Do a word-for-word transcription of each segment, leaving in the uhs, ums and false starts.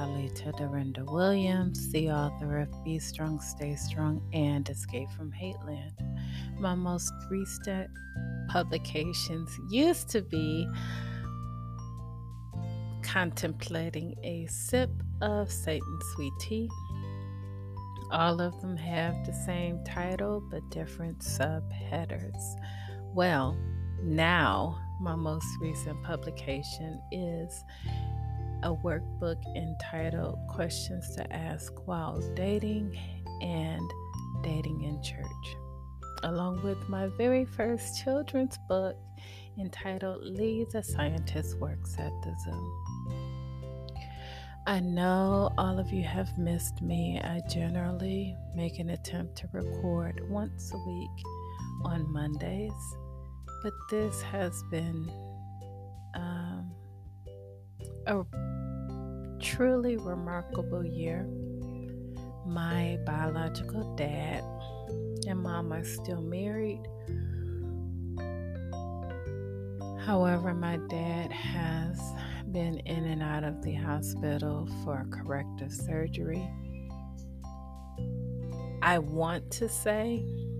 Lalita Dorinda Williams, the author of Be Strong, Stay Strong, and Escape from Hateland. My most recent publications used to be Contemplating a Sip of Satan's Sweet Tea. All of them have the same title but different subheaders. Well, now my most recent publication is a workbook entitled Questions to Ask While Dating and Dating in Church, along with my very first children's book entitled Lee the Scientist Works at the Zoo. I know all of you have missed me. I generally make an attempt to record once a week on Mondays, but this has been um, a truly remarkable year. My biological dad and mom are still married. However, my dad has been in and out of the hospital for corrective surgery. I want to say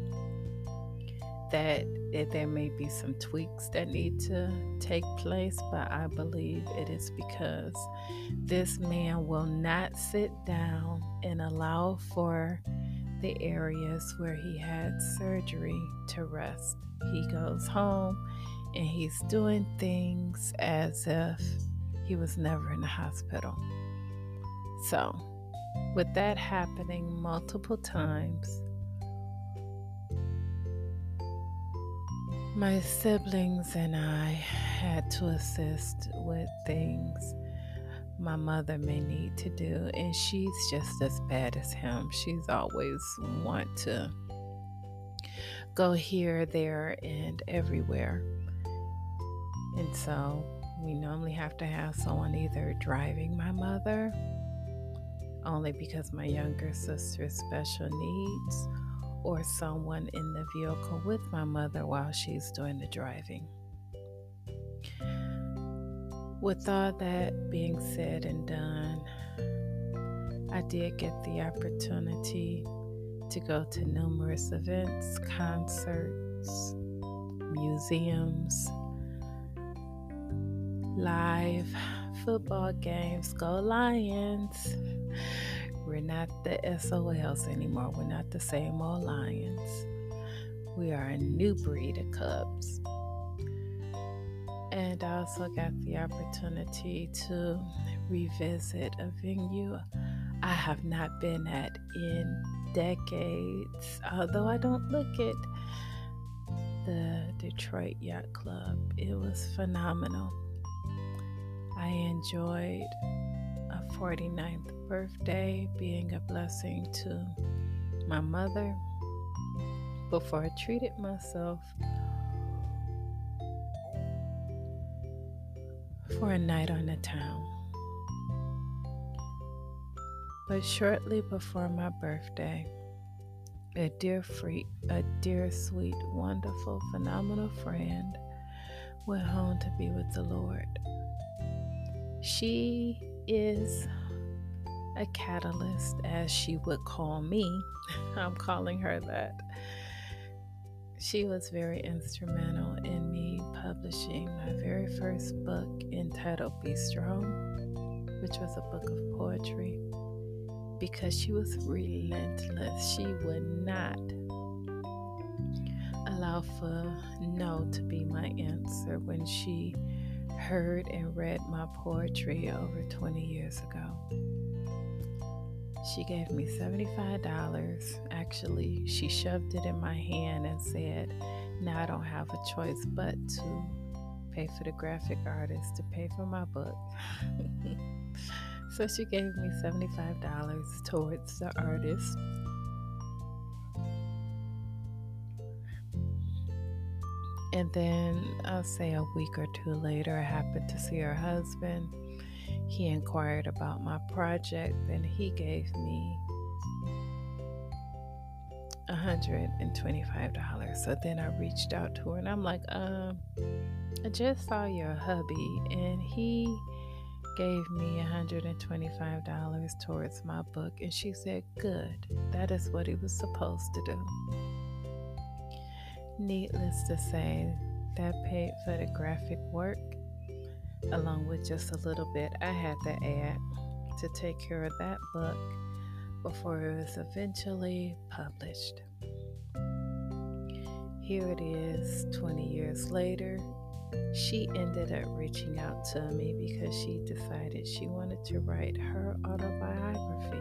that there may be some tweaks that need to take place, but I believe it is because this man will not sit down and allow for the areas where he had surgery to rest. He goes home and he's doing things as if he was never in the hospital. So, with that happening multiple times, my siblings and I had to assist with things my mother may need to do, and she's just as bad as him. She's always want to go here, there, and everywhere. And so we normally have to have someone either driving my mother, only because my younger sister has special needs, or someone in the vehicle with my mother while she's doing the driving. With all that being said and done, I did get the opportunity to go to numerous events, concerts, museums, live football games. Go Lions! We're not the S O Ls anymore. We're not the same old Lions. We are a new breed of Cubs. And I also got the opportunity to revisit a venue I have not been at in decades, although I don't look at the Detroit Yacht Club. It was phenomenal. I enjoyed a forty-ninth birthday being a blessing to my mother before I treated myself for a night on the town. But shortly before my birthday, a dear free, a dear, sweet, wonderful, phenomenal friend went home to be with the Lord. She is a catalyst, as she would call me. I'm calling her that. She was very instrumental in me publishing my very first book entitled Be Strong, which was a book of poetry, because she was relentless. She would not allow for no to be my answer when she heard and read my poetry over twenty years ago. She gave me seventy-five dollars. Actually, she shoved it in my hand and said, now I don't have a choice but to pay for the graphic artist to pay for my book. So she gave me seventy-five dollars towards the artist. And then I'll say a week or two later, I happened to see her husband. He inquired about my project, and he gave me one hundred twenty-five dollars. So then I reached out to her, and I'm like, um, I just saw your hubby, and he gave me one hundred twenty-five dollars towards my book, and she said, "Good, that is what he was supposed to do." Needless to say, that paid for the graphic work, along with just a little bit I had to add to take care of that book before it was eventually published. Here it is, twenty years later. She ended up reaching out to me because she decided she wanted to write her autobiography.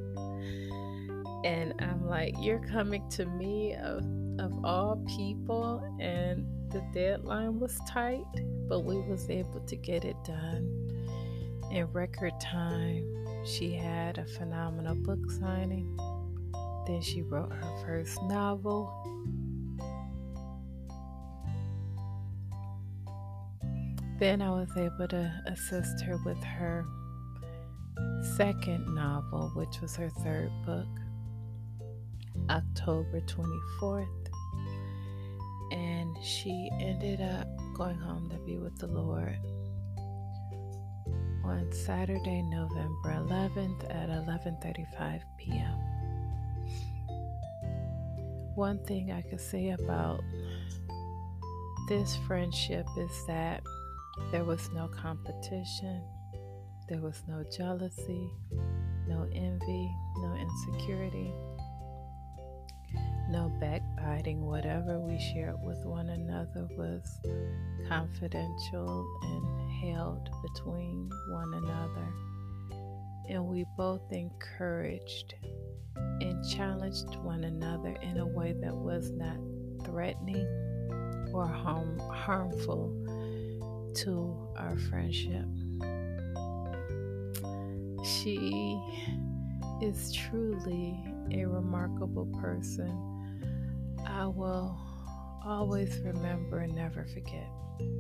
And I'm like, you're coming to me of, of all people, and the deadline was tight, but we was able to get it done in record time. She had a phenomenal book signing. Then she wrote her first novel. Then I was able to assist her with her second novel, which was her third book, October twenty-fourth. And she ended up going home to be with the Lord on Saturday, November eleventh at eleven thirty-five p.m. One thing I could say about this friendship is that there was no competition, there was no jealousy, no envy, no insecurity, no backbiting. Whatever we shared with one another was confidential and held between one another. And we both encouraged and challenged one another in a way that was not threatening or harm, harmful to our friendship. She is truly a remarkable person. I will always remember and never forget.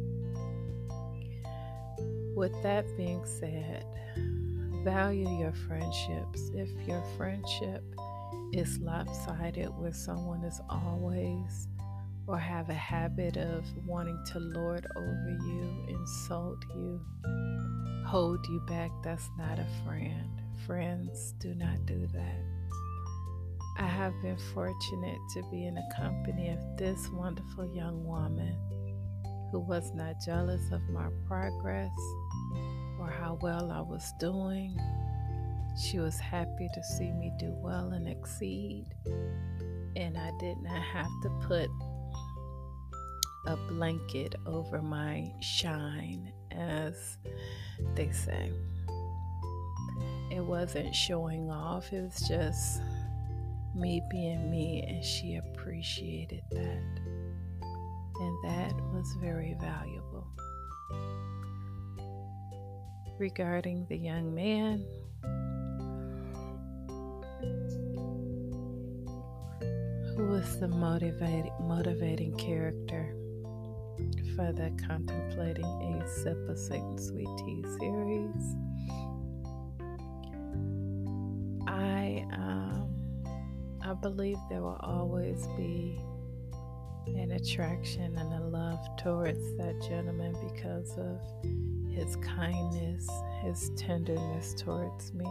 With that being said, value your friendships. If your friendship is lopsided, where someone is always or have a habit of wanting to lord over you, insult you, hold you back, that's not a friend. Friends do not do that. I have been fortunate to be in the company of this wonderful young woman who was not jealous of my progress or how well I was doing. She was happy to see me do well and exceed, and I did not have to put a blanket over my shine, as they say. It wasn't showing off, it was just me being me, and she appreciated that. And that was very valuable. Regarding the young man, who was the motivating, motivating character for the Contemplating a Sip of Satan's Sweet Tea series, I um, I believe there will always be an attraction and a love towards that gentleman because of his kindness, his tenderness towards me.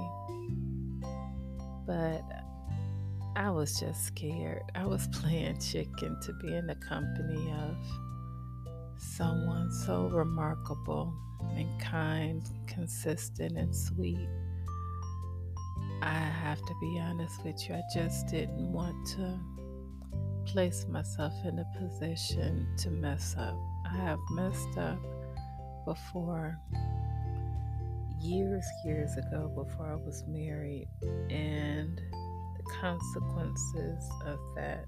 But I was just scared. I was playing chicken to be in the company of someone so remarkable and kind, consistent, and sweet. I have to be honest with you, I just didn't want to place myself in a position to mess up. I have messed up before, years, years ago, before I was married, and the consequences of that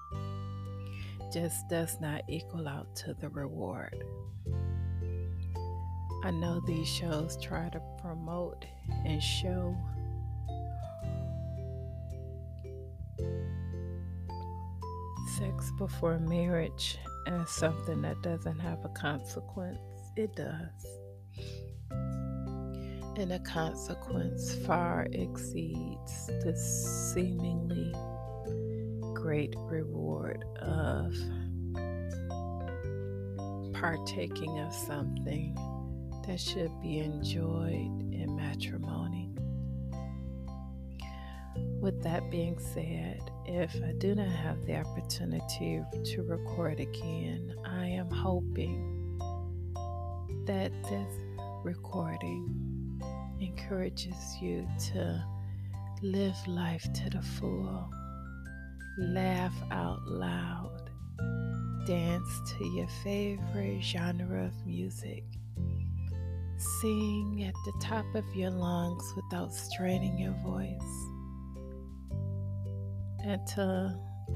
just does not equal out to the reward. I know these shows try to promote and show sex before marriage as something that doesn't have a consequence. It does. And the consequence far exceeds the seemingly great reward of partaking of something that should be enjoyed in matrimony. With that being said, if I do not have the opportunity to record again, I am hoping that this recording encourages you to live life to the full, laugh out loud, dance to your favorite genre of music, sing at the top of your lungs without straining your voice, and to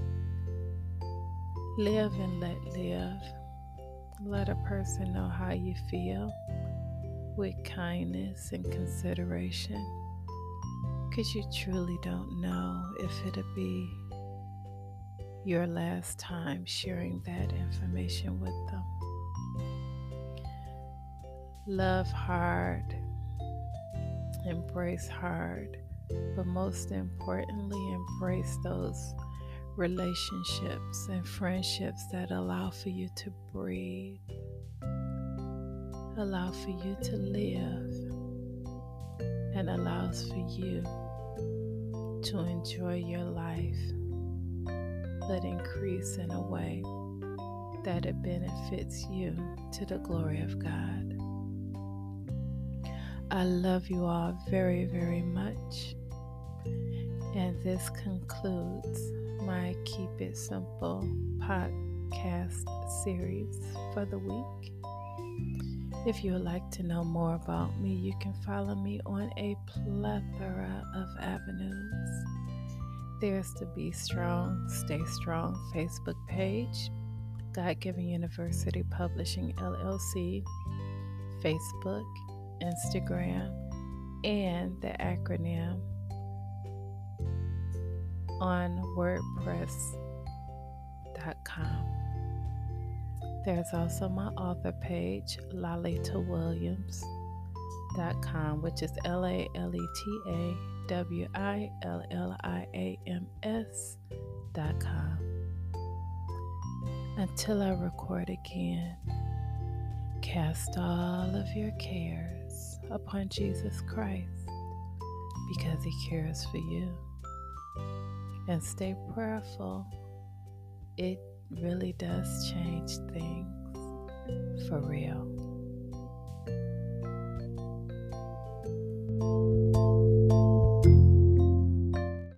live and let live. Let a person know how you feel with kindness and consideration, because you truly don't know if it'll be your last time sharing that information with them. Love hard, embrace hard, but most importantly, embrace those relationships and friendships that allow for you to breathe, allow for you to live, and allows for you to enjoy your life, but increase in a way that it benefits you to the glory of God. I love you all very, very much. And this concludes my Keep It Simple podcast series for the week. If you would like to know more about me, you can follow me on a plethora of avenues. There's the Be Strong, Stay Strong Facebook page, God-Given University Publishing L L C, Facebook, Instagram, and the acronym on wordpress dot com. There's also my author page, lalita williams dot com, which is L A L E T A W I L L I A M S dot com. Until I record again, cast all of your cares upon Jesus Christ, because He cares for you. And stay prayerful. It really does change things for real.